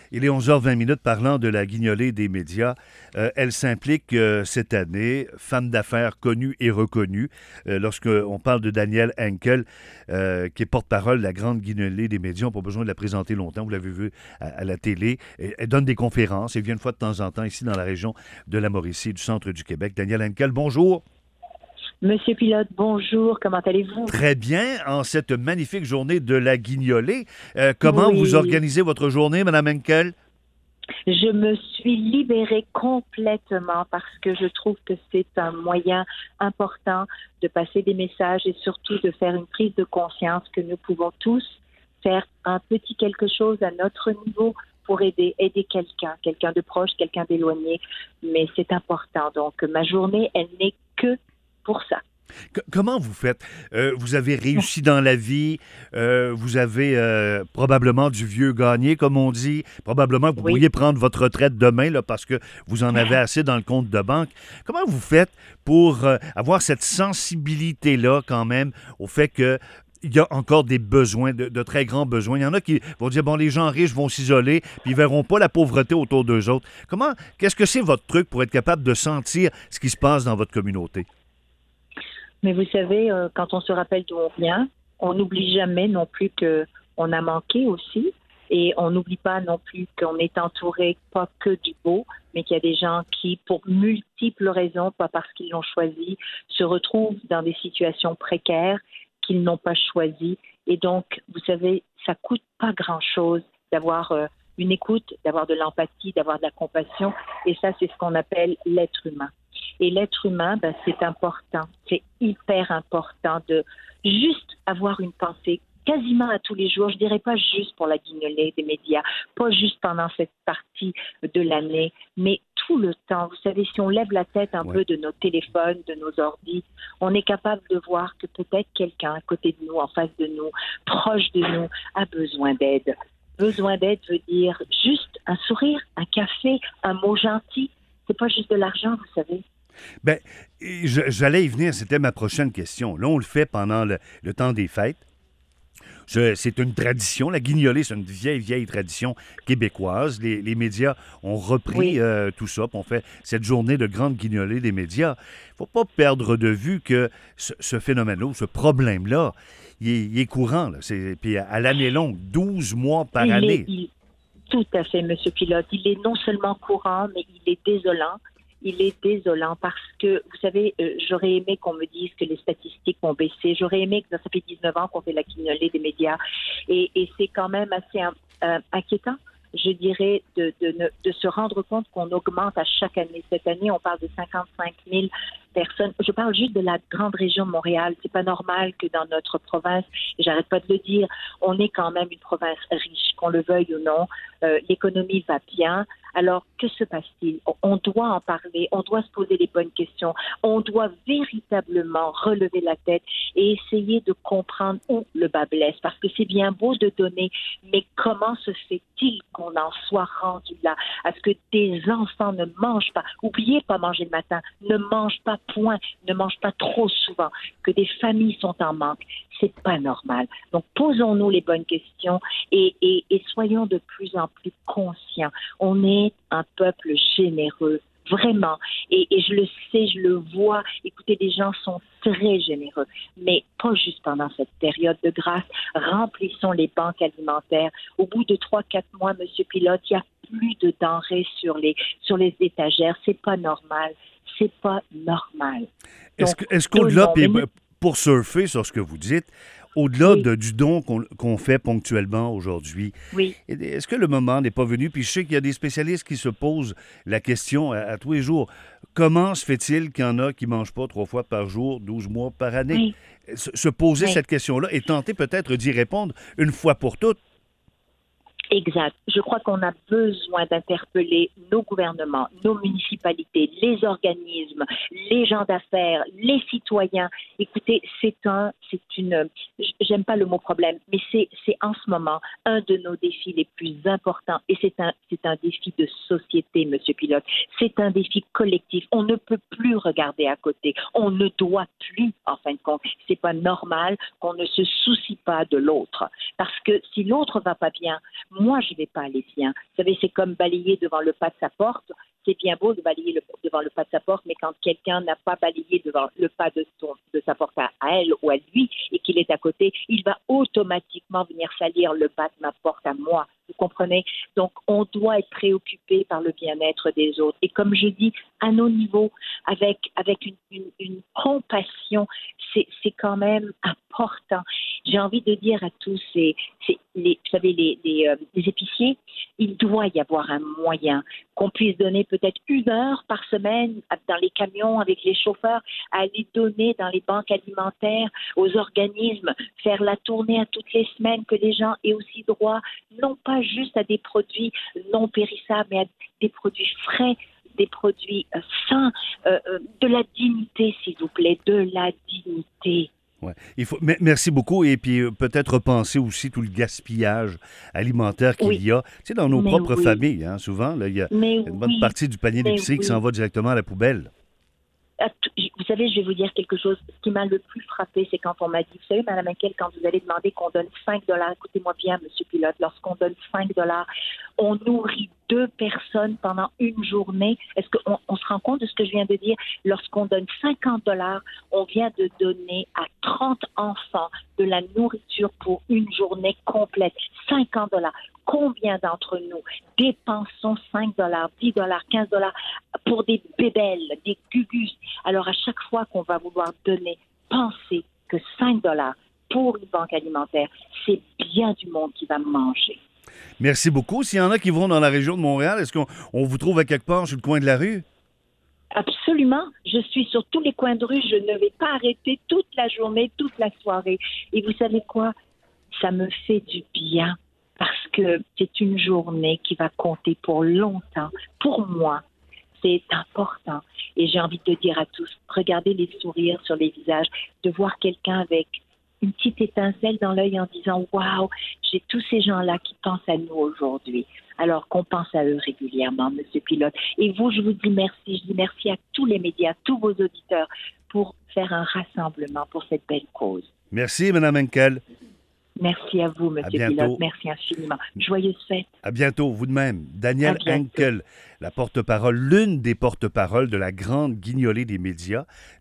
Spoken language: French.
Il est 11h20 parlant de la guignolée des médias. Elle s'implique cette année, femme d'affaires connue et reconnue, lorsqu'on parle de Danielle Henkel, qui est porte-parole de la grande guignolée des médias. On n'a pas besoin de la présenter longtemps, vous l'avez vu à la télé. Elle donne des conférences, elle vient une fois de temps en temps ici dans la région de la Mauricie, du centre du Québec. Danielle Henkel, bonjour. Monsieur Pilote, bonjour, comment allez-vous? Très bien, en cette magnifique journée de la guignolée. Comment vous Oui, organisez votre journée, Mme Henkel? je me suis libérée complètement parce que je trouve que c'est un moyen important de passer des messages et surtout de faire une prise de conscience que nous pouvons tous faire un petit quelque chose à notre niveau pour aider quelqu'un de proche, quelqu'un d'éloigné, mais c'est important. Donc, ma journée, elle n'est que pour ça. Comment vous faites? Vous avez réussi dans la vie, vous avez probablement du vieux gagné, comme on dit. Probablement que vous Oui. pourriez prendre votre retraite demain là, parce que vous en avez assez dans le compte de banque. Comment vous faites pour avoir cette sensibilité-là quand même au fait que il y a encore des besoins, de très grands besoins. Il y en a qui vont dire, bon, les gens riches vont s'isoler, puis ils verront pas la pauvreté autour d'eux autres. Qu'est-ce que c'est votre truc pour être capable de sentir ce qui se passe dans votre communauté? Mais vous savez, quand on se rappelle d'où on vient, on n'oublie jamais non plus que on a manqué aussi, et on n'oublie pas non plus qu'on est entouré pas que du beau, mais qu'il y a des gens qui, pour multiples raisons, pas parce qu'ils l'ont choisi, se retrouvent dans des situations précaires qu'ils n'ont pas choisies. Et donc, vous savez, ça coûte pas grand-chose d'avoir une écoute, d'avoir de l'empathie, d'avoir de la compassion, et ça, c'est ce qu'on appelle l'être humain. Et l'être humain, ben, c'est important, c'est hyper important de juste avoir une pensée quasiment à tous les jours. Je dirais pas juste pour la guignolée des médias, pas juste pendant cette partie de l'année, mais tout le temps. Vous savez, si on lève la tête un Ouais. peu de nos téléphones, de nos ordis, on est capable de voir que peut-être quelqu'un à côté de nous, en face de nous, proche de nous, a besoin d'aide. Besoin d'aide veut dire juste un sourire, un café, un mot gentil. C'est pas juste de l'argent, vous savez. Ben, j'allais y venir, c'était ma prochaine question. Là, on le fait pendant le temps des fêtes. C'est une tradition. La guignolée, c'est une vieille, vieille tradition québécoise. Les médias ont repris Oui. tout ça, puis on fait cette journée de grande guignolée des médias. Il ne faut pas perdre de vue que ce phénomène-là, ou ce problème-là, il est courant. Là. Puis à l'année longue, 12 mois par Il est, année. il, Tout à fait, Monsieur Pilote. Il est non seulement courant, mais il est désolant. Il est désolant parce que, vous savez, j'aurais aimé qu'on me dise que les statistiques vont baisser. J'aurais aimé que ça fait 19 ans qu'on fait la guignolée des médias. Et c'est quand même assez inquiétant, je dirais, de se rendre compte qu'on augmente à chaque année. Cette année, on parle de 55 000 personnes. Je parle juste de la grande région de Montréal. C'est pas normal que dans notre province, et j'arrête pas de le dire, on est quand même une province riche, qu'on le veuille ou non. L'économie va bien. Alors, que se passe-t-il? On doit en parler, on doit se poser les bonnes questions, on doit véritablement relever la tête et essayer de comprendre où le bas blesse. Parce que c'est bien beau de donner, mais comment se fait-il qu'on en soit rendu là? À ce que des enfants ne mangent pas, oubliez pas manger le matin, ne mangent pas point, ne mangent pas trop souvent, que des familles sont en manque. C'est pas normal. Donc, posons-nous les bonnes questions et soyons de plus en plus conscients. On est un peuple généreux, vraiment. Et je le sais, je le vois. Écoutez, les gens sont très généreux, mais pas juste pendant cette période de grâce. Remplissons les banques alimentaires. Au bout de 3, 4 mois, Monsieur Pilote, il y a plus de denrées sur les étagères. C'est pas normal. C'est pas normal. Donc, Est-ce qu'au-delà, donnons. puis Mais nous, pour surfer sur ce que vous dites, au-delà oui, du don qu'on fait ponctuellement aujourd'hui, oui. est-ce que le moment n'est pas venu? Puis je sais qu'il y a des spécialistes qui se posent la question à tous les jours. Comment se fait-il qu'il y en a qui ne mangent pas 3 fois par jour, 12 mois par année? Oui, Se poser oui. cette question-là et tenter peut-être d'y répondre une fois pour toutes. Exact. Je crois qu'on a besoin d'interpeller nos gouvernements, nos municipalités, les organismes, les gens d'affaires, les citoyens. Écoutez, j'aime pas le mot problème, mais c'est en ce moment un de nos défis les plus importants et c'est un défi de société, Monsieur Pilote. C'est un défi collectif. On ne peut plus regarder à côté. On ne doit plus, en fin de compte. C'est pas normal qu'on ne se soucie pas de l'autre. Parce que si l'autre va pas bien, Moi, je ne vais pas à les siens. Vous savez, c'est comme balayer devant le pas de sa porte. C'est bien beau de balayer devant le pas de sa porte, mais quand quelqu'un n'a pas balayé devant le pas de sa porte à elle ou à lui et qu'il est à côté, il va automatiquement venir salir le pas de ma porte à moi. Vous comprenez? Donc, on doit être préoccupé par le bien-être des autres. Et comme je dis, à nos niveaux, avec une compassion, c'est quand même important. J'ai envie de dire à tous, vous savez, les épiciers, il doit y avoir un moyen qu'on puisse donner peut-être 1 heure par semaine dans les camions avec les chauffeurs, à aller donner dans les banques alimentaires aux organismes, faire la tournée à toutes les semaines, que les gens aient aussi droit, non pas juste à des produits non périssables, mais à des produits frais, des produits sains, de la dignité, s'il vous plaît, de la dignité. Ouais. Merci beaucoup. Et puis peut-être repenser aussi tout le gaspillage alimentaire qu'il y a. Tu sais, dans nos propres familles, hein, souvent, là, il y a une bonne partie du panier d'épicerie qui s'en va directement à la poubelle. Vous savez, je vais vous dire quelque chose. Ce qui m'a le plus frappé, c'est quand on m'a dit, vous savez, Mme Henkel, quand vous allez demander qu'on donne 5 $, écoutez-moi bien, Monsieur Pilote, lorsqu'on donne 5 $, on nourrit 2 personnes pendant une journée. Est-ce qu'on se rend compte de ce que je viens de dire? Lorsqu'on donne 50 $, on vient de donner à 30 enfants de la nourriture pour une journée complète. 50 $. Combien d'entre nous dépensons 5 $, 10 $, 15 $ pour des bébelles, des gugus? Alors, à chaque fois qu'on va vouloir donner, pensez que 5 $ pour une banque alimentaire, c'est bien du monde qui va manger. Merci beaucoup. S'il y en a qui vont dans la région de Montréal, est-ce qu'on vous trouve à quelque part sur le coin de la rue? Absolument. Je suis sur tous les coins de rue. Je ne vais pas arrêter toute la journée, toute la soirée. Et vous savez quoi? Ça me fait du bien parce que c'est une journée qui va compter pour longtemps. Pour moi, c'est important. Et j'ai envie de dire à tous, regardez les sourires sur les visages, de voir quelqu'un avec une petite étincelle dans l'œil en disant « Waouh, j'ai tous ces gens-là qui pensent à nous aujourd'hui. » Alors qu'on pense à eux régulièrement, Monsieur Pilote. Et vous, je vous dis merci. Je dis merci à tous les médias, tous vos auditeurs pour faire un rassemblement pour cette belle cause. Merci, Mme Henkel. Merci à vous, Monsieur Pilote. Merci infiniment. Joyeuses fêtes. À bientôt, vous de même. Danielle Henkel, la porte-parole, l'une des porte-paroles de la grande guignolée des médias.